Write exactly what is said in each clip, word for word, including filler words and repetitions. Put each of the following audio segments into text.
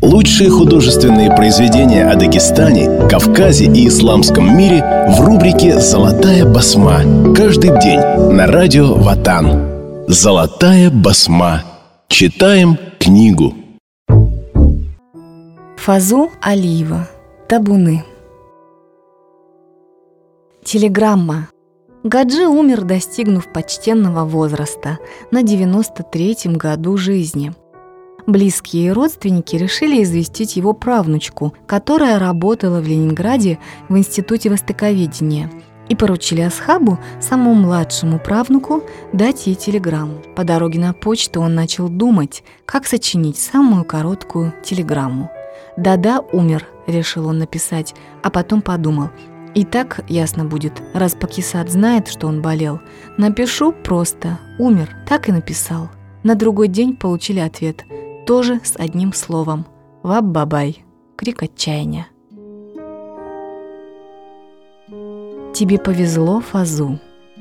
Лучшие художественные произведения о Дагестане, Кавказе и исламском мире в рубрике «Золотая басма». Каждый день на радио Ватан. «Золотая басма». Читаем книгу. Фазу Алиева. Табуны. Телеграмма. Гаджи умер, достигнув почтенного возраста, на девяносто третьем году жизни. Близкие и родственники решили известить его правнучку, которая работала в Ленинграде в Институте востоковедения, и поручили Асхабу, самому младшему правнуку, дать ей телеграмму. По дороге на почту он начал думать, как сочинить самую короткую телеграмму. «Да-да, умер», — решил он написать, а потом подумал: и так ясно будет, раз Пакисат знает, что он болел. Напишу просто «умер», так и написал. На другой день получили ответ, тоже с одним словом: «Ваб-бабай», крик отчаяния. Тебе повезло, Фазу.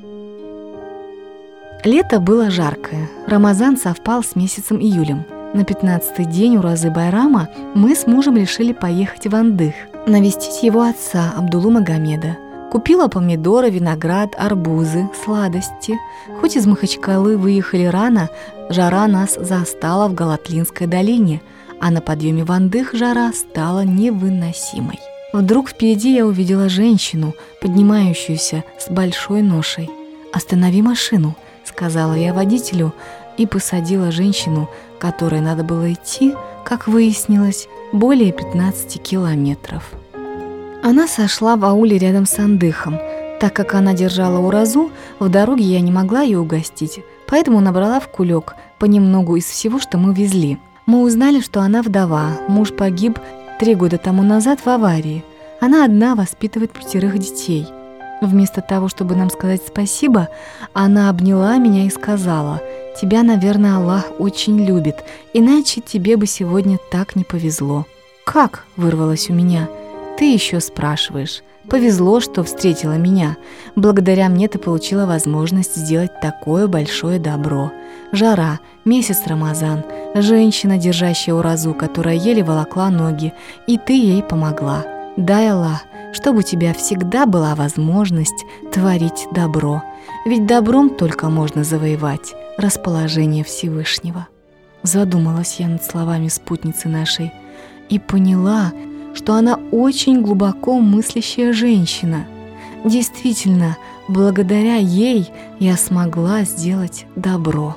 Лето было жаркое. Рамазан совпал с месяцем июлем. На пятнадцатый день уразы Байрама мы с мужем решили поехать в Андых, навестить его отца Абдулу Магомеда. Купила помидоры, виноград, арбузы, сладости. Хоть из Махачкалы выехали рано, жара нас застала в Галатлинской долине, а на подъеме в Андых жара стала невыносимой. Вдруг впереди я увидела женщину, поднимающуюся с большой ношей. «Останови машину», — сказала я водителю, и посадила женщину, которой надо было идти, как выяснилось, более пятнадцати километров. Она сошла в ауле рядом с Андыхом. Так как она держала уразу, в дороге я не могла ее угостить, поэтому набрала в кулек понемногу из всего, что мы везли. Мы узнали, что она вдова, муж погиб три года тому назад в аварии. Она одна воспитывает пятерых детей. Вместо того, чтобы нам сказать спасибо, она обняла меня и сказала: «Тебя, наверное, Аллах очень любит, иначе тебе бы сегодня так не повезло». «Как?» — вырвалось у меня. «Ты еще спрашиваешь. Повезло, что встретила меня. Благодаря мне ты получила возможность сделать такое большое добро. Жара, месяц Рамазан, женщина, держащая уразу, которая еле волокла ноги, и ты ей помогла. Дай Аллах, чтобы у тебя всегда была возможность творить добро. Ведь добром только можно завоевать расположение Всевышнего». Задумалась я над словами спутницы нашей и поняла, что она очень глубоко мыслящая женщина. Действительно, благодаря ей я смогла сделать добро.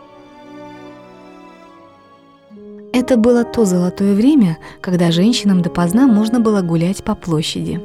Это было то золотое время, когда женщинам допоздна можно было гулять по площади.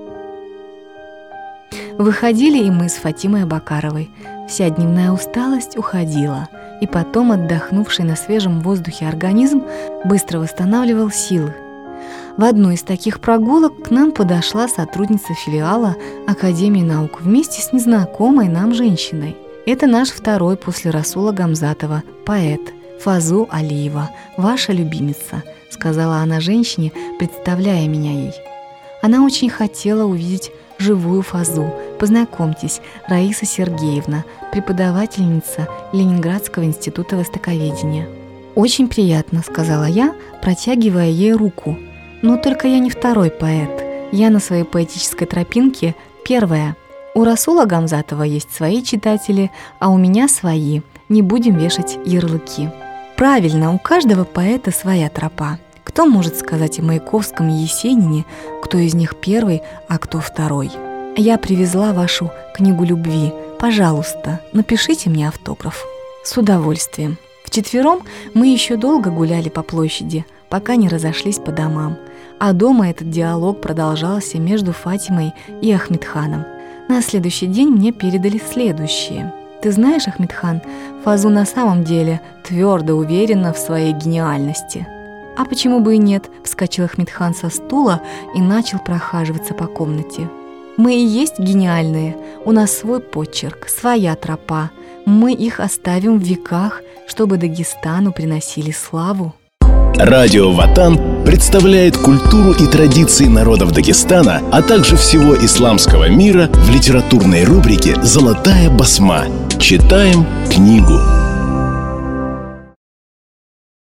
Выходили и мы с Фатимой Бакаровой. Вся дневная усталость уходила, и потом отдохнувший на свежем воздухе организм быстро восстанавливал силы. В одну из таких прогулок к нам подошла сотрудница филиала Академии наук вместе с незнакомой нам женщиной. Это наш второй после Расула Гамзатова поэт Фазу Алиева, ваша любимица, сказала она женщине, представляя меня ей. Она очень хотела увидеть живую Фазу. Познакомьтесь, Раиса Сергеевна, преподавательница Ленинградского института востоковедения. «Очень приятно», — сказала я, протягивая ей руку. «Но только я не второй поэт. Я на своей поэтической тропинке первая. У Расула Гамзатова есть свои читатели, а у меня свои. Не будем вешать ярлыки». Правильно, у каждого поэта своя тропа. Кто может сказать о Маяковском и Есенине, кто из них первый, а кто второй? Я привезла вашу книгу любви. Пожалуйста, напишите мне автограф. С удовольствием. Вчетвером мы еще долго гуляли по площади, пока не разошлись по домам. А дома этот диалог продолжался между Фатимой и Ахмедханом. На следующий день мне передали следующее. «Ты знаешь, Ахмедхан, Фазу на самом деле твердо уверена в своей гениальности». «А почему бы и нет?» – вскочил Ахмедхан со стула и начал прохаживаться по комнате. «Мы и есть гениальные. У нас свой почерк, своя тропа. Мы их оставим в веках, чтобы Дагестану приносили славу». Радио Ватан представляет культуру и традиции народов Дагестана, а также всего исламского мира в литературной рубрике «Золотая басма». Читаем книгу.